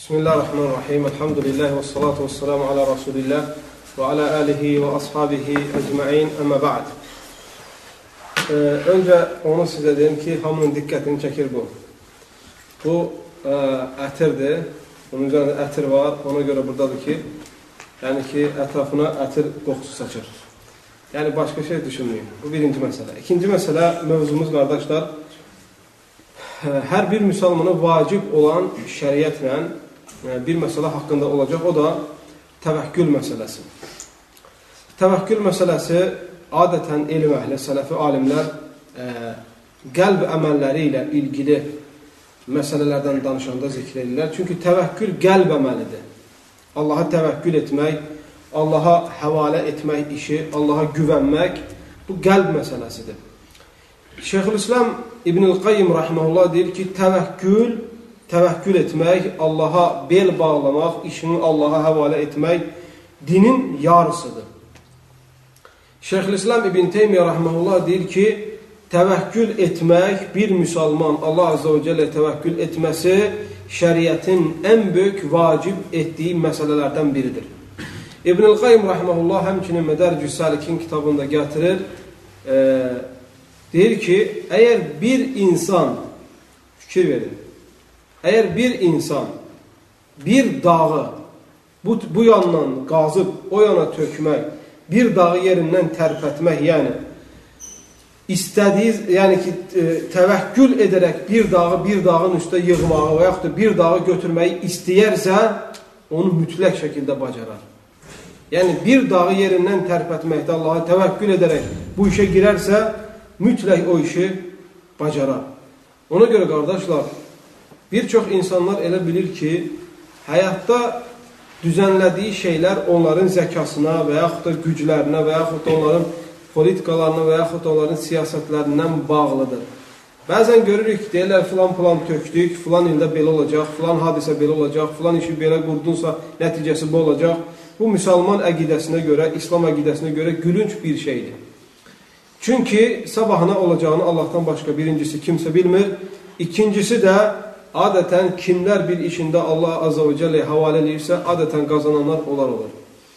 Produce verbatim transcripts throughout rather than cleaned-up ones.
Bismillahirrahmanirrahim. Elhamdülillahi ve salatu ve selamu ala Resulillah ve ala alihi ve ashabihi ecma'in. Amma ba'd. Ee, önce onu size dedim ki hamının dikkatini çekir bu. Bu e, ətirdir. Bunun üzerinde ətir var. Ona göre buradadır ki yani ki etrafına ətir kokusu saçır. Yani başka şey düşünmeyin. Bu birinci mesele. İkinci mesele mevzumuz kardeşler. Hər bir müsəlmana vacib olan şəriətlə bir məsələ haqqında olacaq, o da təvəkkül məsələsi. Təvəkkül məsələsi adətən elm əhli, sələfi alimlər ə, qəlb əməlləri ilə ilgili məsələlərdən danışanda zikr edirlər. Çünki təvəkkül qəlb əməlidir. Allaha təvəkkül etmək, Allaha həvalə etmək işi, Allaha güvənmək bu qəlb məsələsidir. Şeyxülislam İbnül Qayyim rahimehullah deyir ki, təvəkkül, təvəkkül etmək, Allaha bel bağlamaq, işini Allaha həvalə etmək dinin yarısıdır. Şeyxülislam İbn Teymiyyə rahimehullah deyir ki, təvəkkül etmək, bir müsəlman Allah Azze ve Celle təvəkkül etməsi şəriətin ən böyük vacib etdiyi məsələlərdən biridir. İbnül Qayyim rahimehullah həmçinin Mədəricü Səlikin kitabında gətirir, e, deyir ki, əgər bir insan, fikir verin, əgər bir insan bir dağı bu, bu yandan qazıb o yana tökmək, bir dağı yerindən tərpətmək, yəni istədiyi, yəni ki, təvəkkül edərək bir dağı bir dağın üstə yığmağı və yaxud da bir dağı götürməyi istəyərsə, onu mütləq şəkildə bacarar. Yəni, bir dağı yerindən tərpətməkdə Allaha təvəkkül edərək bu işə girərsə, mütləq o işi bacarar. Ona görə qardaşlar, bir çox insanlar elə bilir ki, həyatda düzənlədiyi şeylər onların zəkasına və yaxud da güclərinə və yaxud da onların politikalarına və yaxud da onların siyasətlərindən bağlıdır. Bəzən görürük, deyirlər, filan plan tökdük, filan ildə belə olacaq, filan hadisə belə olacaq, filan işi belə qurdunsa nəticəsi bu olacaq. Bu, müsəlman əqidəsinə görə, İslam əqidəsinə görə gülünç bir şeydir. Çünki sabahına olacağını Allahdan başqa birincisi kimsə bilmir. İkincisi də adətən kimlər bir işində Allah Azze ve Celle'yə havalə edirsə, adətən qazananlar onlar olur.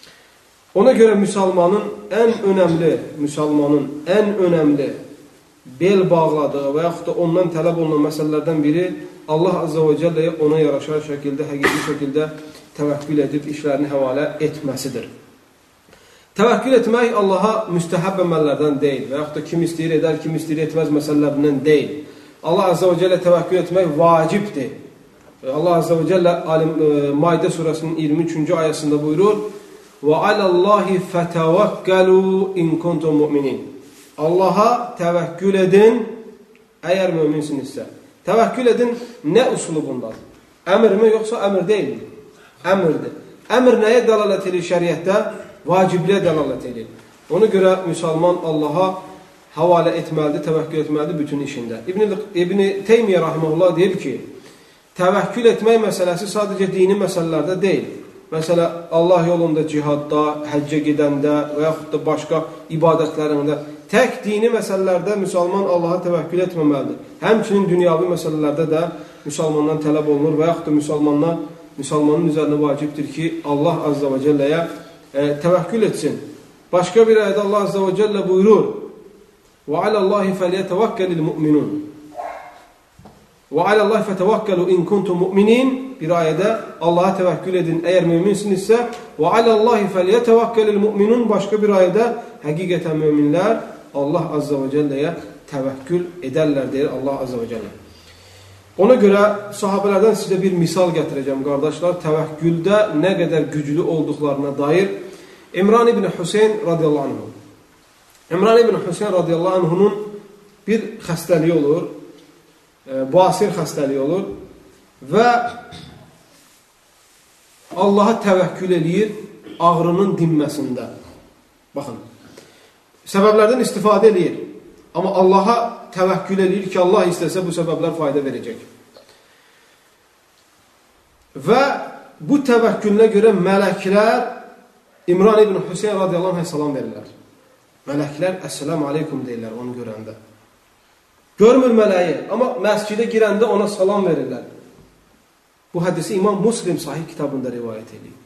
Ona görə müsəlmanın ən önəmli, müsəlmanın ən önəmli bel bağladığı və yaxud da ondan tələb olunan məsələlərdən biri Allah Azze ve Celle'yə ona yaraşar şəkildə, həqiqi şəkildə təvəkkül edib işlərini həvalə etməsidir. Təvəkkül etmək Allaha müstəhəb əməllərdən deyil və yaxud da kim istəyir edər, kim istəyir etməz məsələlərindən deyil. Allah Azze ve Celle təvəkkül etmək vacibdir. Allah Azze ve Celle Maidə surəsinin iyirmi üçüncü ayəsində buyurur: "Və alallahi fətəvəkkəlu in kuntum mu'minin." Allaha təvəkkül edin əgər möminsinizsə. Təvəkkül edin nə üslubundadır? Əmrmi yoxsa əmr deyilmi? Əmrdir. Əmr nəyə dəlalət edir şəriətdə? Vacibliyə dəlalət edir. Ona görə müsəlman Allaha həvalə etməlidir, təvəkkül etməlidir bütün işində. İbn, İbn Teymiyyə rahimehullah deyir ki, təvəkkül etmək məsələsi sadəcə dini məsələlərdə deyil. Məsələ, Allah yolunda cihadda, həccə gedəndə və yaxud da başqa ibadətlərində, tək dini məsələlərdə müsəlman Allaha təvəkkül etməməlidir. Həmçinin dünyavi məsələlərdə də müsəlmandan tələb olunur və yaxud da müsəlmandan, müsəlmanın üzərinə vacibdir ki, Allah Azze ve Celle'yə e, təvəkkül etsin. Başqa bir ayədə Allah Azze ve Celle buyurur: "Və alallahi fəliyətəvəkkəlil mu'minun." "Və alallahi fətəvəkkəlu in kuntum mu'minin." Bir ayədə Allaha təvəkkül edin əgər möminsinizsə, "Və alallahi fəliyətəvəkkəlil mu'minun." Başqa bir ayədə həqiqətən möminlər Allah Azze ve Celle'yə təvəkkül edərlər deyir Allah Azze ve Celle. Ona görə sahabələrdən sizə bir misal gətirəcəm qardaşlar, təvəkküldə nə qədər güclü olduqlarına dair. İmran ibn Hüseyn radiyallahu anhu. İmran ibn Hüseyn radiyallahu anhunun bir xəstəliyi olur, e, basir xəstəliyi olur və Allaha təvəkkül eləyir ağrının dinməsində. Baxın, səbəblərdən istifadə eləyir, amma Allaha təvəkkül eləyir ki, Allah istəsə bu səbəblər fayda verəcək. Və bu təvəkkülünə görə mələklər İmran ibn Hüseyn radiyallahu anh salam verirlər. Mələklər əssəlamu aleykum deyirlər onu görəndə. Görmür mələyi, amma məscidə girəndə ona salam verirlər. Bu hədisi İmam Muslim Sahih kitabında rivayət edir.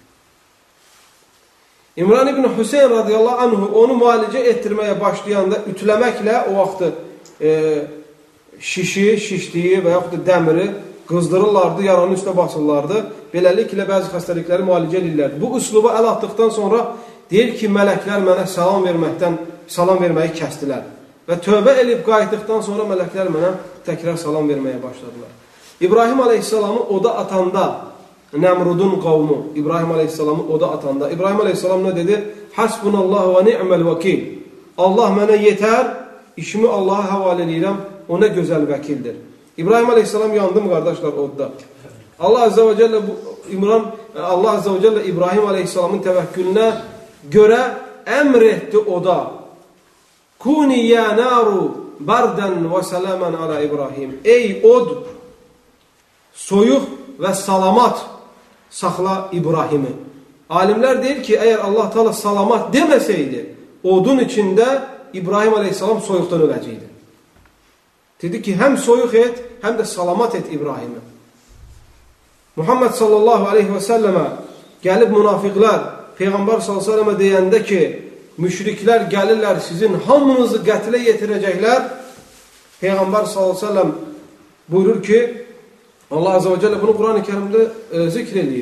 İmran ibn Hüseyin radiyallahu anhu onu müalicə etdirməyə başlayanda ütüləməklə o vaxtı e, şişi, şişdiyi və yaxud da dəmiri qızdırırlardı, yaranın üstə basırlardı. Beləliklə bəzi xəstəlikləri müalicə edirlərdi. Bu üslubu əl atdıqdan sonra deyir ki, mələklər mənə salam verməkdən, salam verməyi kəstilər. Və tövbə edib qayıtdıqdan sonra mələklər mənə təkrar salam verməyə başladılar. İbrahim aleyhissalamı oda atanda, Nəmrudun qavmu, İbrahim aleyhissalamı oda atanda, İbrahim aleyhissalam nə dedi? Hasbunallahu və ni'məl vəkil. Allah mənə yetər, işimi Allaha həvalə edirəm, o nə gözəl vəkildir. İbrahim aleyhissalam yandı mı qardaşlar odda? Allah azze ve celle bu İmran Allah azze ve celle İbrahim aleyhissalamın təvəkkülünə görə əmr etdi oda. Kuni ya naru bardan və salaman ala İbrahim. Ey od, soyuq və salamat saxla İbrahimi. Alimlər deyir ki, əgər Allah Teala salamat deməsəydi, odun içində İbrahim aleyhissalam soyuqdan öləcəkdi. Dedi ki, həm soyuq et, həm də salamat et İbrahimi. Muhammed sallallahu aleyhi və səlləmə gəlib münafiqlər Peyğəmbər sallallahu aleyhi və səlləmə deyəndə ki, müşriklər gəlirlər, sizin hamınızı qətlə yetirəcəklər. Peyğəmbər sallallahu aleyhi və səlləm buyurur ki, Allah azze ve celle bunu Kur'an-ı Kerim'de e, zikrediyor.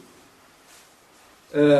E,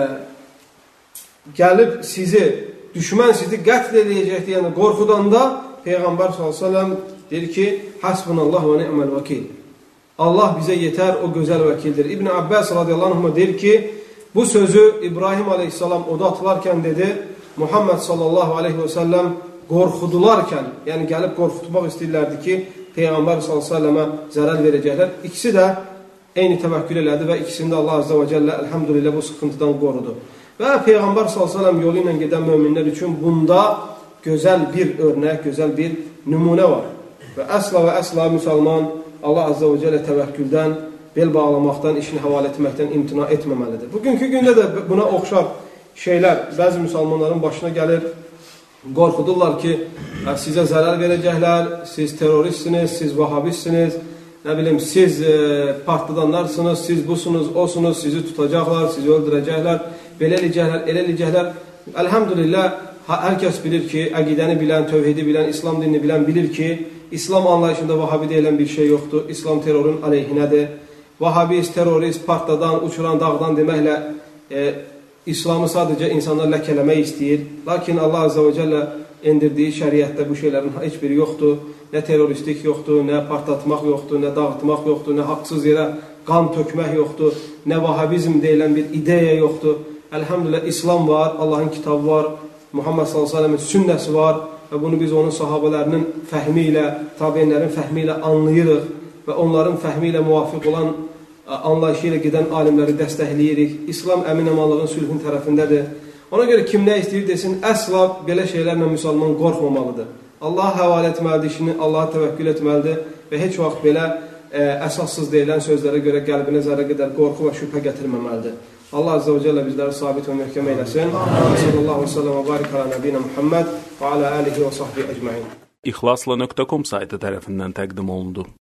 gelip sizi, düşman sizi qətl edəcəkdir, yəni qorxudan da Peyğəmbər sallallahu aleyhi ve sellem deyir ki, hasbunallah və ni'məl vəkil. Allah bizə yetər, o gözəl vəkildir. İbn Abbas radiyallahu anh deyir ki, bu sözü İbrahim aleyhissalam oda atılarkən dedi, Muhammed sallallahu aleyhi ve sellem qorxudularkən, yəni gəlib qorxutmaq istəyirlərdi ki, Peyğəmbər sallallahu aleyhi ve sellemə zərər verəcəklər. İkisi də eyni təvəkkül elədi və ikisini də Allah azze ve celle elhamdülillah bu sıxıntıdan qorudu. Və Peyğəmbər sallallahu aleyhi ve sellem yolu ilə gedən möminlər üçün bunda gözəl bir örnək, gözəl bir nümunə var. Və əsla və əsla müsəlman Allah azze ve celle təvəkküldən, bel bağlamaqdan, işini həvalə etməkdən imtina etməməlidir. Bugünkü gündə də buna oxşar şeylər bəzi müsəlmanların başına gəlir. Qorxudurlar ki, sizə zərər verəcəklər, siz terroristsiniz, siz vahabistsiniz, nə bilim, siz e, partladanlarsınız, siz busunuz, osunuz, sizi tutacaqlar, sizi öldürəcəklər, belə eləyəcəklər, elə eləyəcəklər. Elhamdülillah, hər kəs bilir ki, əqidəni bilən, tövhidi bilən, İslam dinini bilən bilir ki, İslam anlayışında vahabi deyilən bir şey yoxdur. İslam terrorun aleyhinədir. Vahabist, terrorist, partladan, uçuran, dağdan deməklə e, İslamı sadəcə insanlar ləkələmək istəyir. Lakin Allah azze ve celle endirdiyi şəriətdə bu şeylərin heç biri yoxdur. Nə terroristik yoxdur, nə partlatmaq yoxdur, nə dağıtmaq yoxdur, nə haqsız yerə qan tökmək yoxdur, nə vahabizm deyilən bir ideya yoxdur. Elhamdülillah, İslam var, Allahın kitabı var, Muhammed sallallahu aleyhi ve sellem'in sünnəsi var və bunu biz onun sahabələrinin fəhmi ilə, tabiinlərin fəhmi ilə anlayırıq və onların fəhmi ilə müvafiq olan anlayışı ilə gedən alimləri dəstəkləyirik. İslam əmin-əmanlığın sülhün tərəfindədir. Ona görə kim nə istəyir desin, əsla belə şeylərlə müsəlman qorxmamalıdır. Allaha həvalə etməlidir, işini Allaha təvəkkül etməlidir və heç vaxt belə ə, əsassız deyilən sözlərə görə qəlbinə zərrə qədər qorxu və şübhə gətirməməlidir. Allah azze ve celle bizləri sabit və möhkəm eyləsin. Sallallahu aleyhi ve sellem və barik ala nəbiyyə Muhammed və ala alihi və sahbihi ecmaîn. İxlasla nöqtə com saytı tərəfindən təqdim olundu.